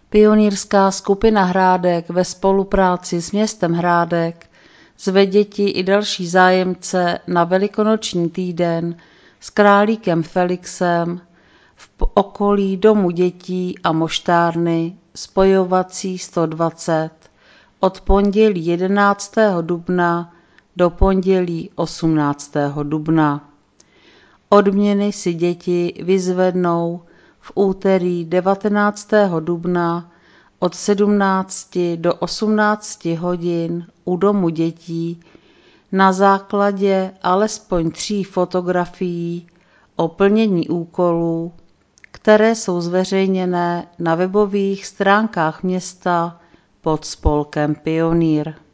Pionýrská skupina Hrádek ve spolupráci s městem Hrádek zve děti i další zájemce na velikonoční týden s králíkem Felixem v okolí Domu dětí a moštárny spojovací 120 od pondělí 11. dubna do pondělí 18. dubna. Odměny si děti vyzvednou v úterý 19. dubna od 17 do 18 hodin u Domu dětí na základě alespoň 3 fotografií o plnění úkolů, které jsou zveřejněné na webových stránkách města pod spolkem Pionýr.